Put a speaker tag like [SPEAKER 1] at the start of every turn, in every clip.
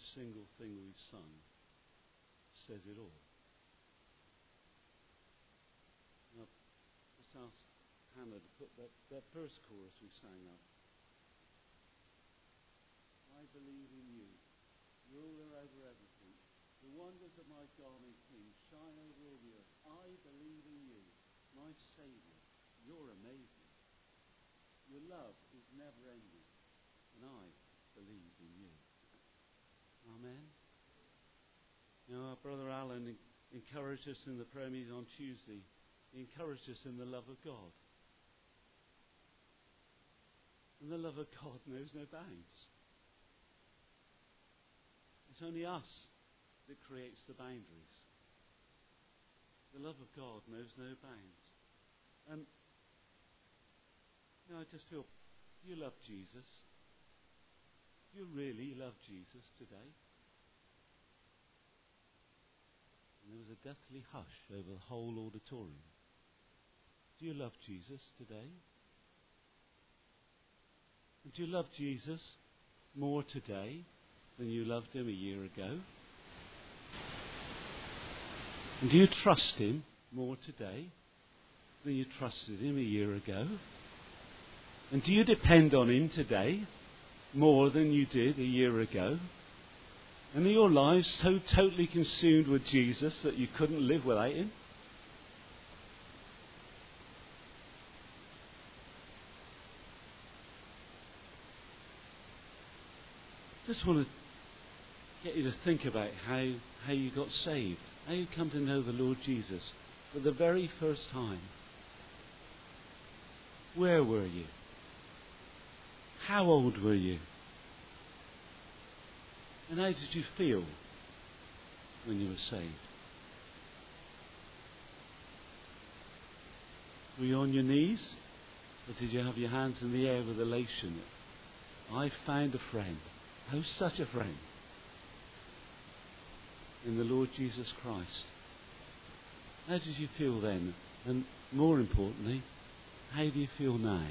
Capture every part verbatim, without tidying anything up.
[SPEAKER 1] every single thing we've sung says it all. Now, let's ask Hannah to put that, that first chorus we sang up. I believe in you, ruler over everything. The wonders of my God and King shine over all the earth. I believe in you, my Saviour. You're amazing. Your love is never ending, and I believe in you. Amen. Now, our brother Alan encouraged us in the prayer meeting on Tuesday. He encouraged us in the love of God. And the love of God knows no bounds. It's only us that creates the boundaries. The love of God knows no bounds. And you know, I just feel, do you love Jesus? Do you really love Jesus today? And there was a deathly hush over the whole auditorium. Do you love Jesus today? And do you love Jesus more today than you loved him a year ago? And do you trust him more today than you trusted him a year ago? And do you depend on him today more than you did a year ago? And are your lives so totally consumed with Jesus that you couldn't live without him? Just want to get you to think about how, how you got saved, how you come to know the Lord Jesus for the very first time. Where were you? How old were you? And how did you feel when you were saved? Were you on your knees? Or did you have your hands in the air with elation? I found a friend. Oh, such a friend. In the Lord Jesus Christ. How did you feel then? And more importantly, how do you feel now?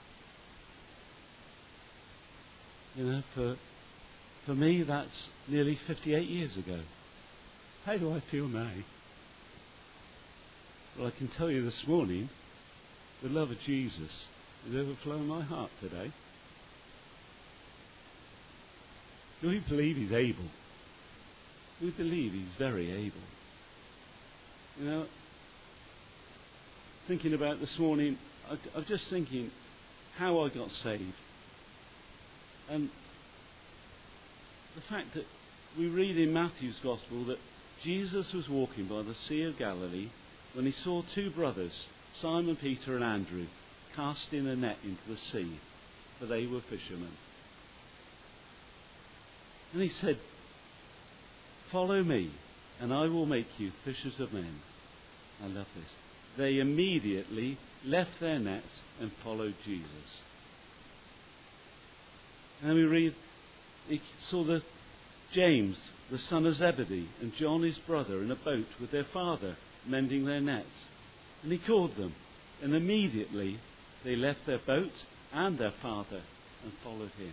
[SPEAKER 1] You know, for for me, that's nearly fifty-eight years ago. How do I feel now? Well, I can tell you this morning, the love of Jesus has overflown my heart today. Do we believe he's able? Do we believe he's very able? You know, thinking about this morning, I, I'm just thinking how I got saved. And the fact that we read in Matthew's Gospel that Jesus was walking by the Sea of Galilee when he saw two brothers, Simon Peter and Andrew, casting a net into the sea, for they were fishermen. And he said, "Follow me, and I will make you fishers of men." I love this. They immediately left their nets and followed Jesus. And we read, he saw the James, the son of Zebedee, and John his brother in a boat with their father, mending their nets. And he called them, and immediately they left their boat and their father and followed him.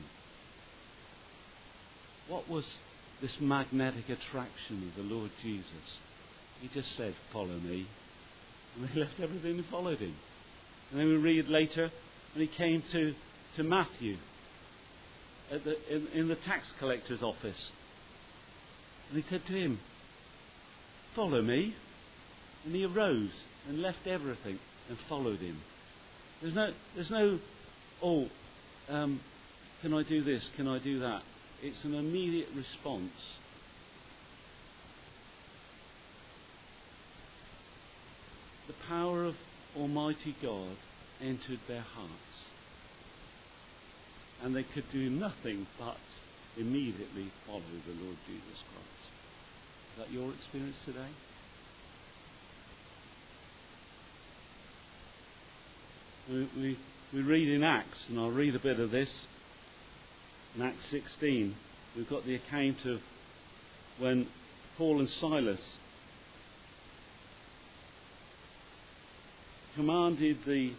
[SPEAKER 1] What was this magnetic attraction of the Lord Jesus? He just said, "Follow me." And they left everything and followed him. And then we read later, and he came to, to Matthew at the, in, in the tax collector's office. And he said to him, "Follow me." And he arose and left everything and followed him. There's no, there's no, oh, um, can I do this? Can I do that? It's an immediate response. The power of Almighty God entered their hearts. And they could do nothing but immediately follow the Lord Jesus Christ. Is that your experience today? We, we, we read in Acts, and I'll read a bit of this. In Acts sixteen, we've got the account of when Paul and Silas commanded the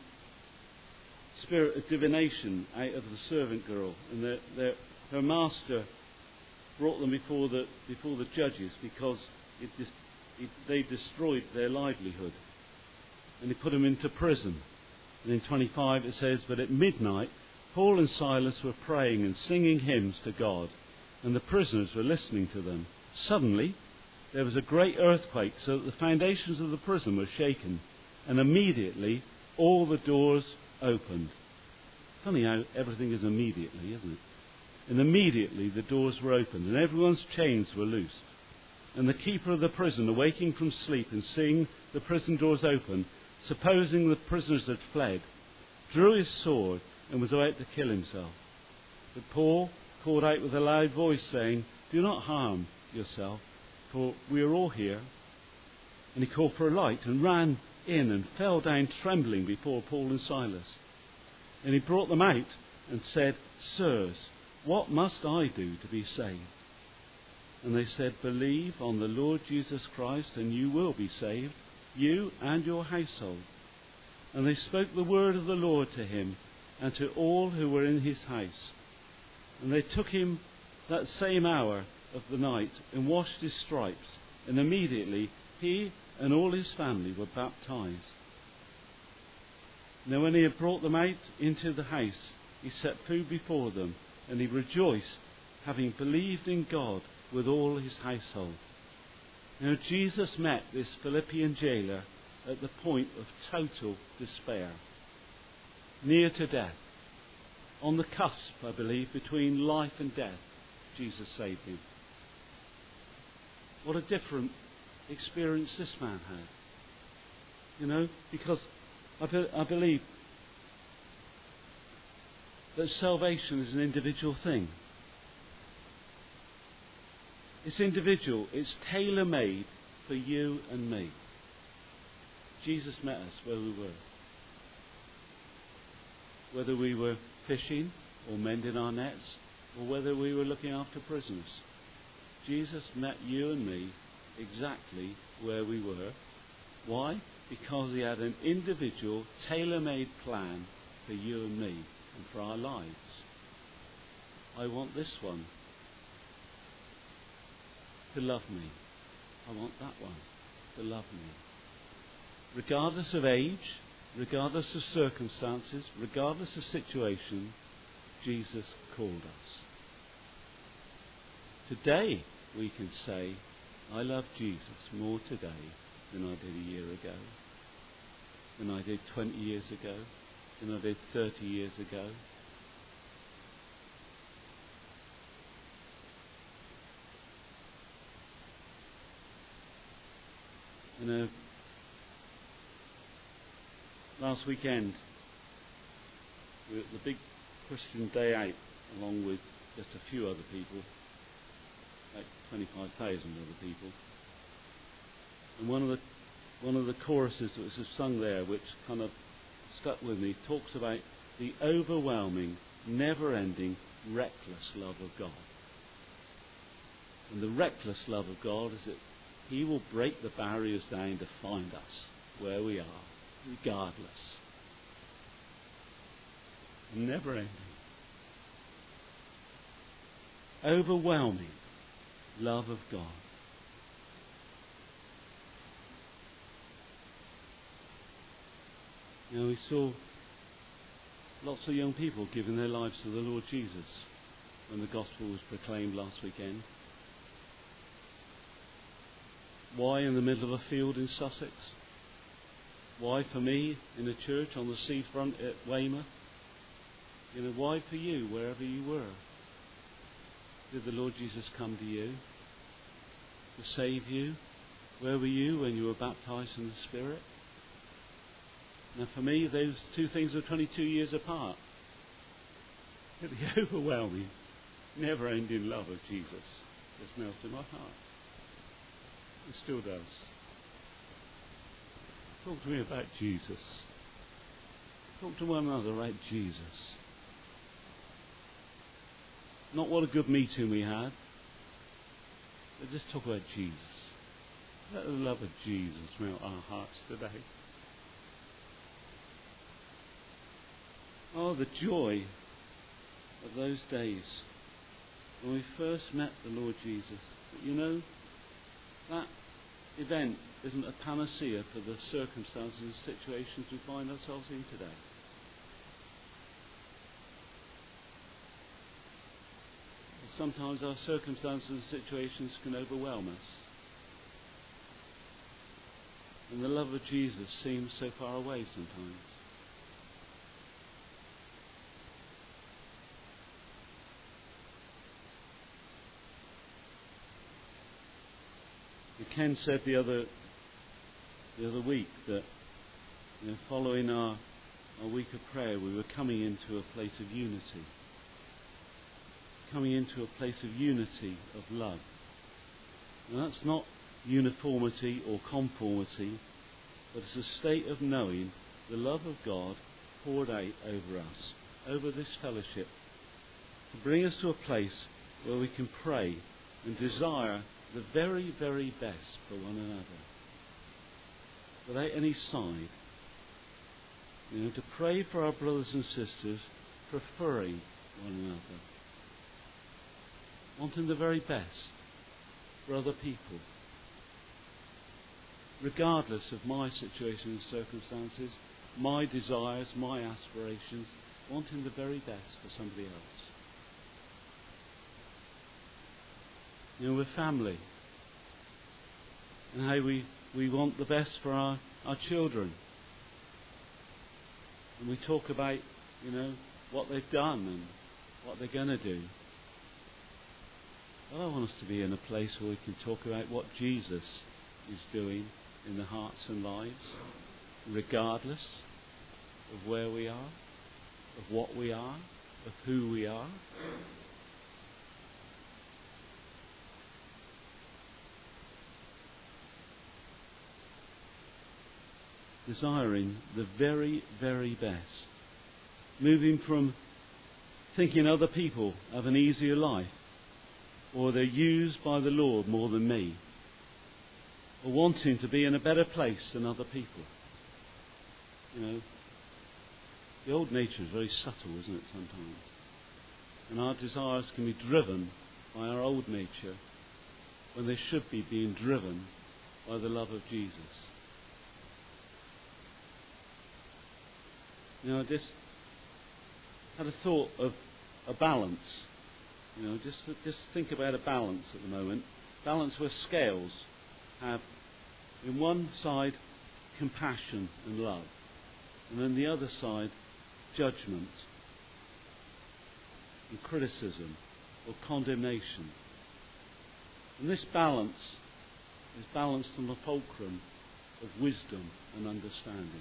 [SPEAKER 1] spirit of divination out of the servant girl, and the, the, her master brought them before the before the judges because it dis, it, they destroyed their livelihood. And he put them into prison. And in twenty-five it says, "But at midnight Paul and Silas were praying and singing hymns to God, and the prisoners were listening to them. Suddenly there was a great earthquake, so that the foundations of the prison were shaken, and immediately all the doors opened." Funny how everything is immediately, isn't it? "And immediately the doors were opened, and everyone's chains were loosed. And the keeper of the prison, awaking from sleep and seeing the prison doors open, supposing the prisoners had fled, drew his sword and was about to kill himself. But Paul called out with a loud voice, saying, 'Do not harm yourself, for we are all here.' And he called for a light and ran in and fell down trembling before Paul and Silas. And he brought them out and said, 'Sirs, what must I do to be saved?' And they said, 'Believe on the Lord Jesus Christ, and you will be saved, you and your household.' And they spoke the word of the Lord to him and to all who were in his house. And they took him that same hour of the night and washed his stripes, and immediately he and all his family were baptized. Now when he had brought them out into the house, he set food before them, and he rejoiced, having believed in God with all his household." Now Jesus met this Philippian jailer at the point of total despair, near to death. On the cusp, I believe, between life and death, Jesus saved him. What a different experience this man had. You know, because I, be, I believe that salvation is an individual thing. It's individual. It's tailor-made for you and me. Jesus met us where we were. Whether we were fishing or mending our nets, or whether we were looking after prisoners. Jesus met you and me exactly where we were. Why? Because he had an individual, tailor-made plan for you and me and for our lives. I want this one to love me. I want that one to love me. Regardless of age, regardless of circumstances, regardless of situation, Jesus called us. Today we can say, I love Jesus more today than I did a year ago, than I did twenty years ago, than I did thirty years ago. You know, last weekend, we were at the big Christian Day Out, along with just a few other people, like twenty-five thousand other people. And one of the one of the choruses that was sung there, which kind of stuck with me, talks about the overwhelming, never-ending, reckless love of God. And the reckless love of God is that he will break the barriers down to find us where we are, regardless. Never-ending, overwhelming love of God. You know, we saw lots of young people giving their lives to the Lord Jesus when the gospel was proclaimed last weekend. Why in the middle of a field in Sussex? Why for me in a church on the seafront at Weymouth? You know, why for you wherever you were? Did the Lord Jesus come to you to save you? Where were you when you were baptized in the Spirit? Now for me, those two things are twenty-two years apart. But the overwhelming, never-ending love of Jesus has melted my heart. It still does. Talk to me about Jesus. Talk to one another about Jesus. Not what a good meeting we had, but just talk about Jesus. Let the love of Jesus melt our hearts today. Oh, the joy of those days when we first met the Lord Jesus. But you know, that event isn't a panacea for the circumstances and situations we find ourselves in today. Sometimes our circumstances and situations can overwhelm us. And the love of Jesus seems so far away sometimes. And Ken said the other the other week that, you know, following our, our week of prayer, we were coming into a place of unity. Coming into a place of unity of love. And that's not uniformity or conformity, but it's a state of knowing the love of God poured out over us, over this fellowship, to bring us to a place where we can pray and desire the very, very best for one another, without any side. You know, to pray for our brothers and sisters, preferring one another, wanting the very best for other people, regardless of my situation and circumstances, my desires, my aspirations, wanting the very best for somebody else. You know, we're family, and how we, we want the best for our, our children. And we talk about, you know, what they've done and what they're going to do. Well, I want us to be in a place where we can talk about what Jesus is doing in the hearts and lives, regardless of where we are, of what we are, of who we are. Desiring the very, very best. Moving from thinking other people have an easier life, or they're used by the Lord more than me, or wanting to be in a better place than other people. You know, the old nature is very subtle, isn't it, sometimes? And our desires can be driven by our old nature when they should be being driven by the love of Jesus. You know, I just had a thought of a balance. You know, just just think about a balance at the moment. Balance where scales have, in one side, compassion and love, and then the other side, judgment and criticism or condemnation. And this balance is balanced on the fulcrum of wisdom and understanding.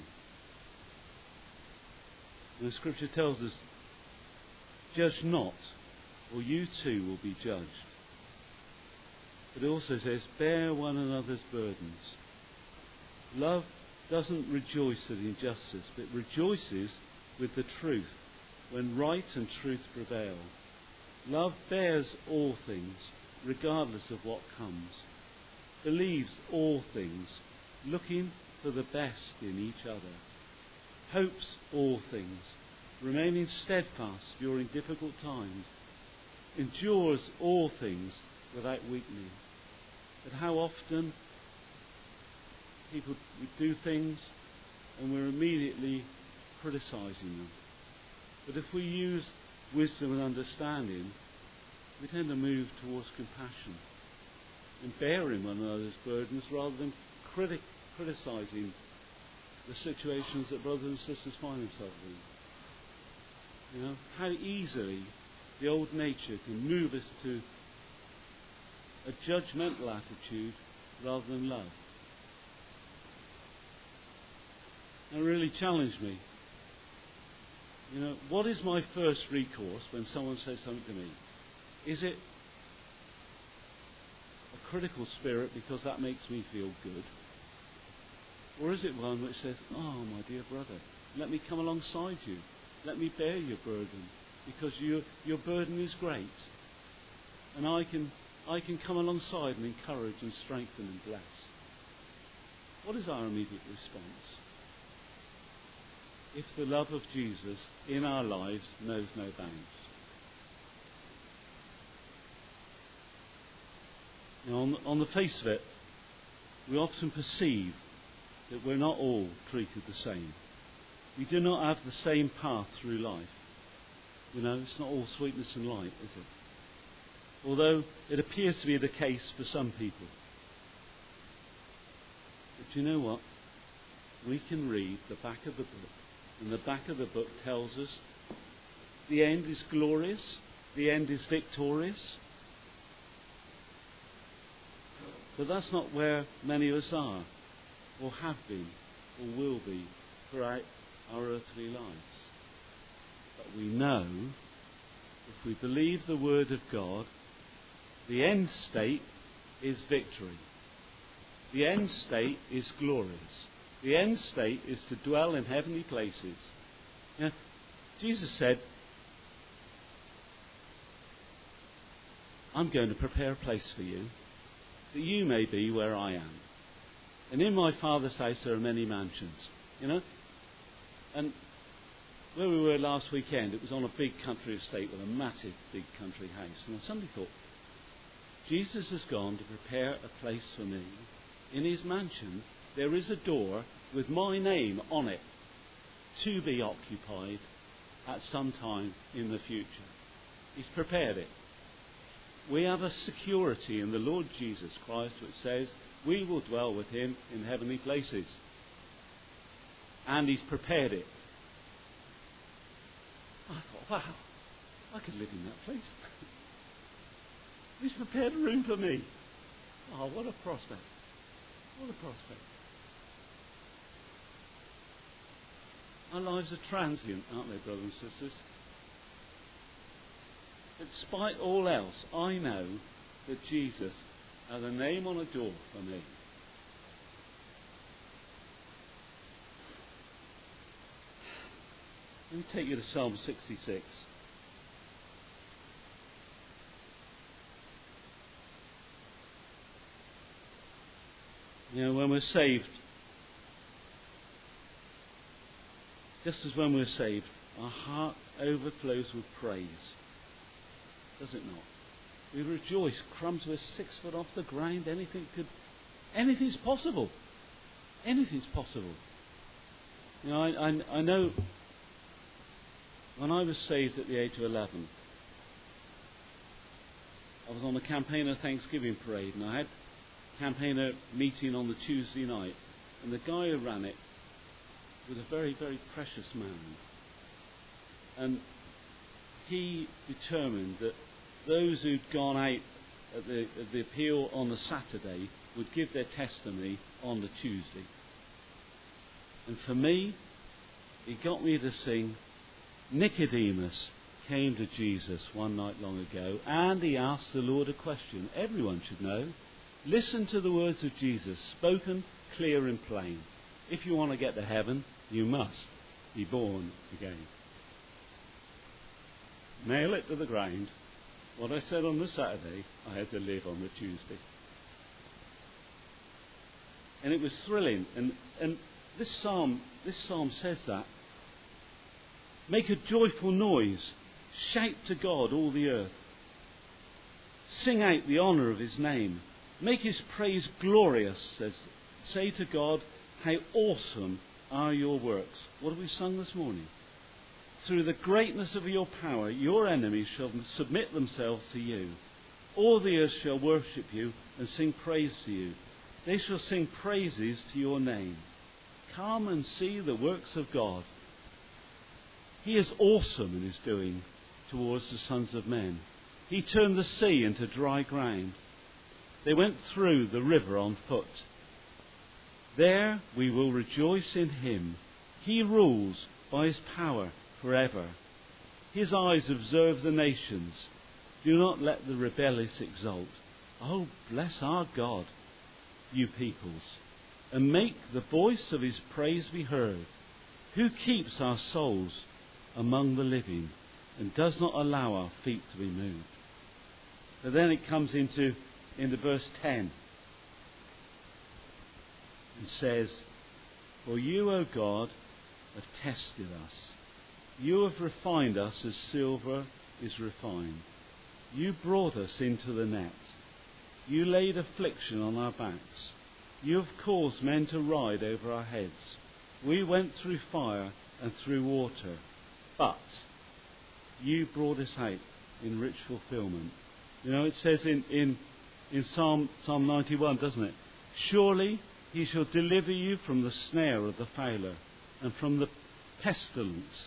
[SPEAKER 1] And the Scripture tells us, judge not, or you too will be judged. But it also says, bear one another's burdens. Love doesn't rejoice at injustice, but rejoices with the truth, when right and truth prevail. Love bears all things, regardless of what comes. Believes all things, looking for the best in each other. Hopes all things, remaining steadfast during difficult times. Endures all things without weakening. But how often people do things and we're immediately criticizing them. But if we use wisdom and understanding, we tend to move towards compassion and bearing one another's burdens rather than criti- criticizing the situations that brothers and sisters find themselves in. You know, how easily the old nature can move us to a judgmental attitude rather than love. And it really challenged me. You know, what is my first recourse when someone says something to me? Is it a critical spirit because that makes me feel good? Or is it one which says, oh, my dear brother, let me come alongside you. Let me bear your burden, because your your burden is great. And I can I can come alongside and encourage and strengthen and bless. What is our immediate response? If the love of Jesus in our lives knows no bounds. You know, on, on the face of it, we often perceive that we're not all treated the same. We do not have the same path through life. You know, it's not all sweetness and light, is it? Although it appears to be the case for some people. But you know what? We can read the back of the book, and the back of the book tells us the end is glorious, the end is victorious. But that's not where many of us are, or have been, or will be throughout our earthly lives. But we know, if we believe the Word of God, the end state is victory. The end state is glorious. The end state is to dwell in heavenly places. Now, Jesus said, I'm going to prepare a place for you, that you may be where I am. And in my Father's house there are many mansions. You know? And where we were last weekend, it was on a big country estate with a massive big country house. And somebody thought, Jesus has gone to prepare a place for me. In his mansion, there is a door with my name on it to be occupied at some time in the future. He's prepared it. We have a security in the Lord Jesus Christ which says we will dwell with him in heavenly places. And he's prepared it. I thought, wow, I could live in that place. He's prepared a room for me. Oh, what a prospect. What a prospect. Our lives are transient, aren't they, brothers and sisters? But despite all else, I know that Jesus has a name on a door for me. Let me take you to Psalm sixty-six. You know, when we're saved, just as when we're saved, our heart overflows with praise. Does it not? We rejoice. Crumbs were six foot off the ground. Anything could, anything's possible. Anything's possible. You know, I, I, I know when I was saved at the age of eleven, I was on the campaigner Thanksgiving parade, and I had a campaigner meeting on the Tuesday night, and the guy who ran it was a very, very precious man. And he determined that those who'd gone out at the, at the appeal on the Saturday would give their testimony on the Tuesday. And for me, he got me to sing, Nicodemus came to Jesus one night long ago, and he asked the Lord a question everyone should know. Listen to the words of Jesus, spoken clear and plain. If you want to get to heaven, you must be born again. Nail it to the ground. What I said on the Saturday, I had to live on the Tuesday. And it was thrilling. And, and this psalm, this psalm says that. Make a joyful noise. Shout to God, all the earth. Sing out the honour of his name. Make his praise glorious. Says, say to God, how awesome are your works. What have we sung this morning? Through the greatness of your power, your enemies shall submit themselves to you. All the earth shall worship you and sing praise to you. They shall sing praises to your name. Come and see the works of God. He is awesome in his doing towards the sons of men. He turned the sea into dry ground. They went through the river on foot. There we will rejoice in him. He rules by his power forever. His eyes observe the nations. Do not let the rebellious exult. Oh, bless our God, you peoples, and make the voice of his praise be heard. Who keeps our souls among the living and does not allow our feet to be moved. But then it comes into, into verse ten and says, for you, O God, have tested us. You have refined us as silver is refined. You brought us into the net. You laid affliction on our backs. You have caused men to ride over our heads. We went through fire and through water, but you brought us out in rich fulfillment. You know, it says in, in, in Psalm, Psalm ninety-one, doesn't it? Surely he shall deliver you from the snare of the fowler and from the pestilence.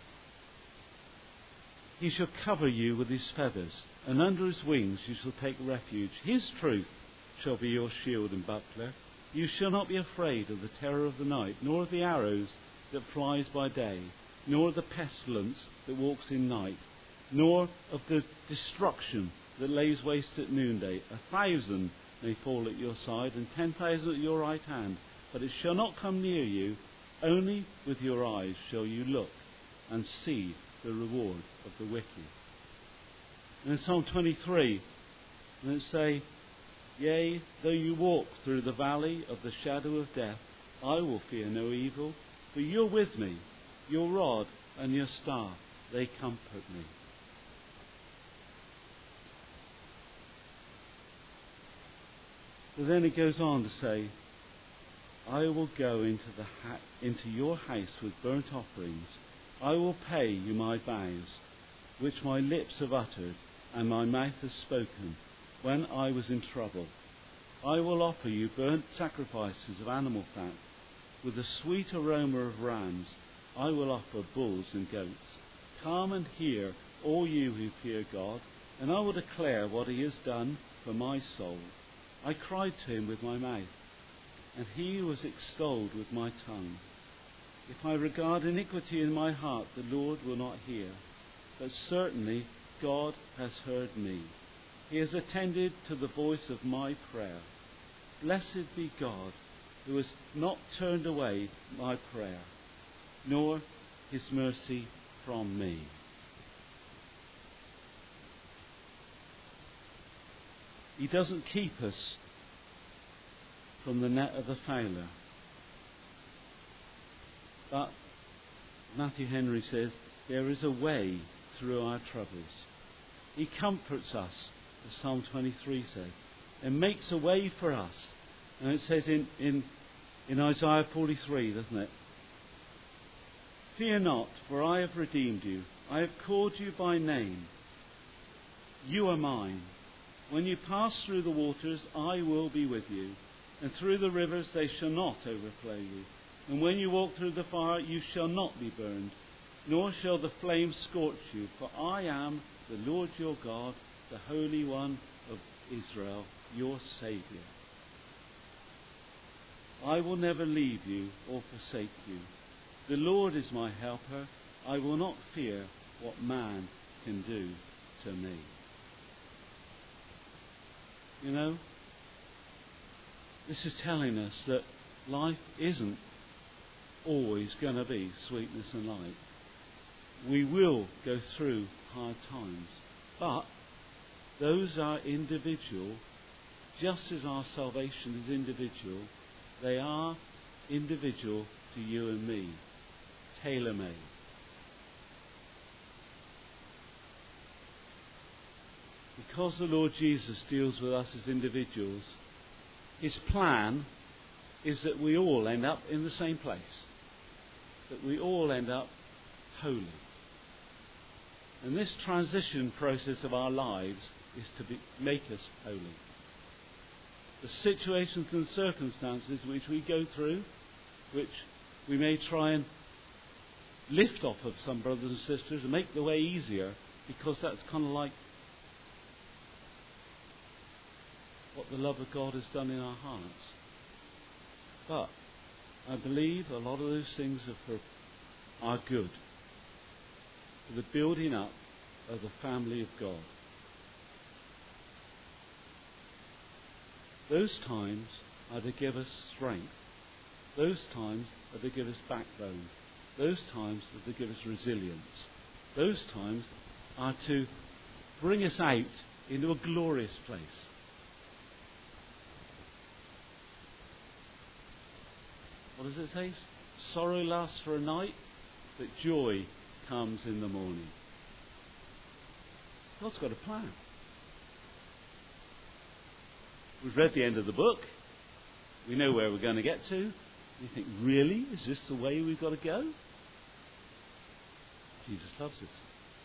[SPEAKER 1] He shall cover you with his feathers, and under his wings you shall take refuge. His truth shall be your shield and buckler. You shall not be afraid of the terror of the night, nor of the arrows that flies by day, nor of the pestilence that walks in night, nor of the destruction that lays waste at noonday. A thousand may fall at your side, and ten thousand at your right hand, but it shall not come near you. Only with your eyes shall you look and see the reward of the wicked. And in Psalm twenty-three, and it say, Yea, though you walk through the valley of the shadow of death, I will fear no evil, for you're with me. Your rod and your staff, they comfort me. But then it goes on to say, I will go into the ha- into your house with burnt offerings. I will pay you my vows, which my lips have uttered and my mouth has spoken when I was in trouble. I will offer you burnt sacrifices of animal fat. With the sweet aroma of rams, I will offer bulls and goats. Come and hear, all you who fear God, and I will declare what he has done for my soul. I cried to him with my mouth, and he was extolled with my tongue. If I regard iniquity in my heart, the Lord will not hear. But certainly God has heard me. He has attended to the voice of my prayer. Blessed be God, who has not turned away my prayer, nor his mercy from me. He doesn't keep us from the net of the fowler. But Matthew Henry says, there is a way through our troubles. He comforts us, as Psalm twenty-three says, and makes a way for us. And it says in, in, in Isaiah forty-three, doesn't it? Fear not, for I have redeemed you. I have called you by name. You are mine. When you pass through the waters, I will be with you. And through the rivers, they shall not overflow you. And when you walk through the fire, you shall not be burned, nor shall the flame scorch you. For I am the Lord your God, the Holy One of Israel, your Saviour. I will never leave you or forsake you. The Lord is my helper. I will not fear what man can do to me. You know, this is telling us that life isn't always going to be sweetness and light. We will go through hard times, but those are individual. Just as our salvation is individual, they are individual to you and me, tailor-made. Because the Lord Jesus deals with us as individuals, his plan is that we all end up in the same place, that we all end up holy. And this transition process of our lives is to be, make us holy. The situations and circumstances which we go through, which we may try and lift off of some brothers and sisters and make the way easier, because that's kind of like what the love of God has done in our hearts. But I believe a lot of those things are for our good, for the building up of the family of God. Those times are to give us strength. Those times are to give us backbone. Those times are to give us resilience. Those times are to bring us out into a glorious place. What does it say? Sorrow lasts for a night, but joy comes in the morning. God's got a plan. We've read the end of the book. We know where we're going to get to. You think, really? Is this the way we've got to go? Jesus loves us.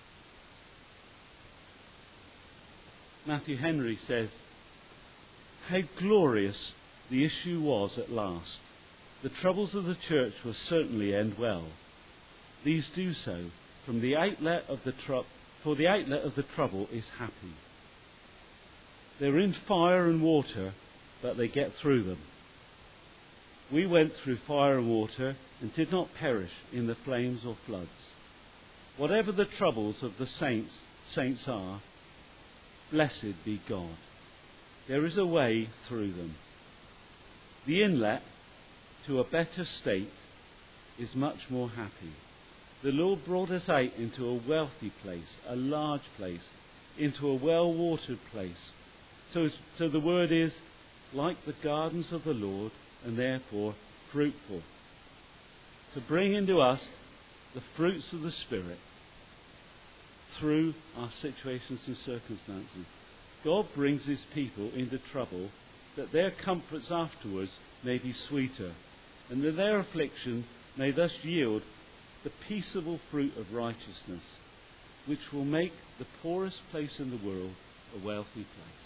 [SPEAKER 1] Matthew Henry says, how glorious the issue was at last. The troubles of the church will certainly end well. These do so from the outlet of the tr- for the outlet of the trouble is happy. They're in fire and water, but they get through them. We went through fire and water and did not perish in the flames or floods. Whatever the troubles of the saints, saints are, blessed be God. There is a way through them. The inlet to a better state is much more happy. The Lord brought us out into a wealthy place, a large place, into a well-watered place. So, so the word is, like the gardens of the Lord, and therefore fruitful. To bring into us the fruits of the Spirit through our situations and circumstances. God brings his people into trouble that their comforts afterwards may be sweeter, and that their affliction may thus yield the peaceable fruit of righteousness, which will make the poorest place in the world a wealthy place.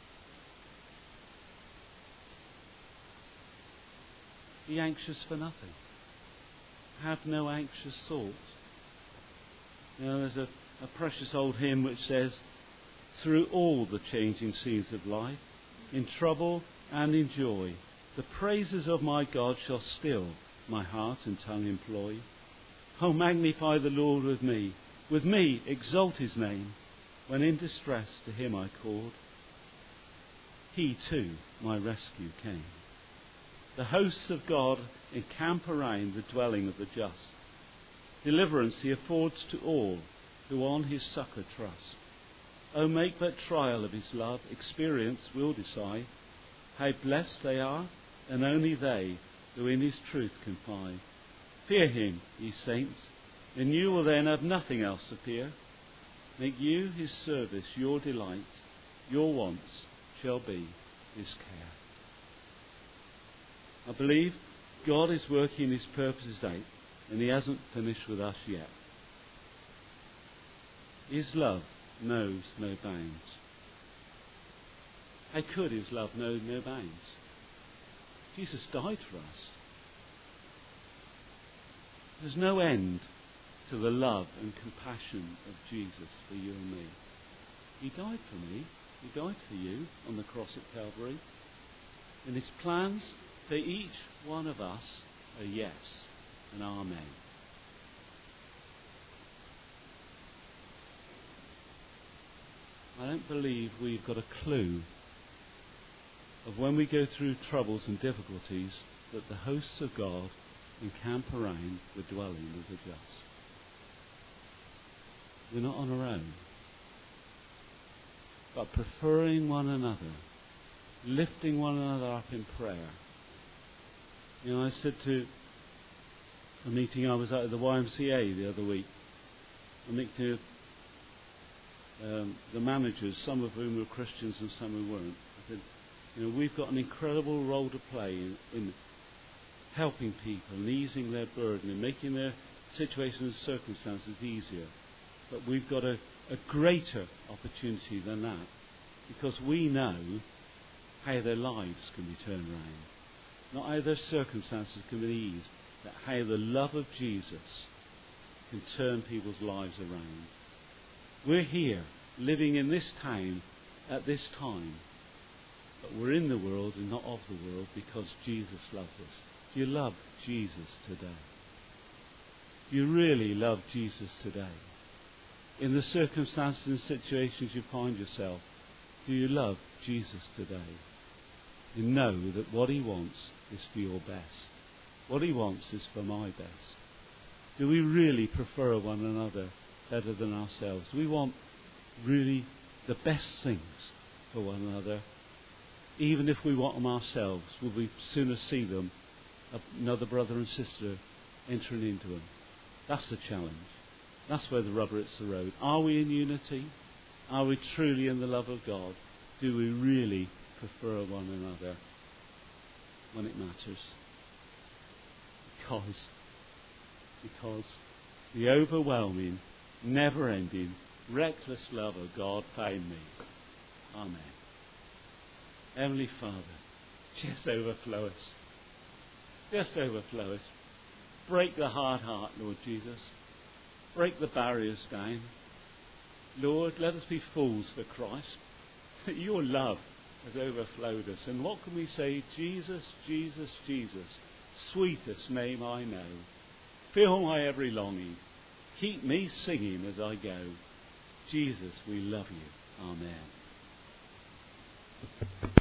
[SPEAKER 1] Be anxious for nothing. Have no anxious thoughts. You know, there's a, a precious old hymn which says, through all the changing scenes of life, in trouble and in joy, the praises of my God shall still my heart and tongue employ. Oh, magnify the Lord with me, with me exalt his name, when in distress to him I called. He too my rescue came. The hosts of God encamp around the dwelling of the just. Deliverance he affords to all who on his succour trust. O make but trial of his love, experience will decide how blessed they are, and only they who in his truth confide. Fear him, ye saints, and you will then have nothing else appear. Make you his service your delight, your wants shall be his care. I believe God is working his purposes out, and he hasn't finished with us yet. His love knows no bounds. How could his love know no bounds? Jesus died for us. There's no end to the love and compassion of Jesus for you and me. He died for me. He died for you on the cross at Calvary. And his plans for each one of us are yes and amen. I don't believe we've got a clue of when we go through troubles and difficulties that the hosts of God encamp around the dwelling of the just. We're not on our own. But preferring one another, lifting one another up in prayer. You know, I said to a meeting I was at at the Y M C A the other week, I meet to um, the managers, some of whom were Christians and some who weren't. I said, you know, we've got an incredible role to play in, in helping people and easing their burden and making their situations and circumstances easier. But we've got a, a greater opportunity than that, because we know how their lives can be turned around. Not how their circumstances can be eased, but how the love of Jesus can turn people's lives around. We're here, living in this town at this time, but we're in the world and not of the world because Jesus loves us. Do you love Jesus today? Do you really love Jesus today? In the circumstances and situations you find yourself, do you love Jesus today? You know that what he wants is for your best. What he wants is for my best. Do we really prefer one another better than ourselves? Do we want really the best things for one another? Even if we want them ourselves, will we sooner see them, another brother and sister, entering into them? That's the challenge. That's where the rubber hits the road. Are we in unity? Are we truly in the love of God? Do we really prefer one another when it matters. Because, because the overwhelming, never-ending, reckless love of God found me. Amen. Heavenly Father, just overflow us. Just overflow us. Break the hard heart, Lord Jesus. Break the barriers down. Lord, let us be fools for Christ. Your love has overflowed us. And what can we say? Jesus, Jesus, Jesus, sweetest name I know. Fill my every longing. Keep me singing as I go. Jesus, we love you. Amen.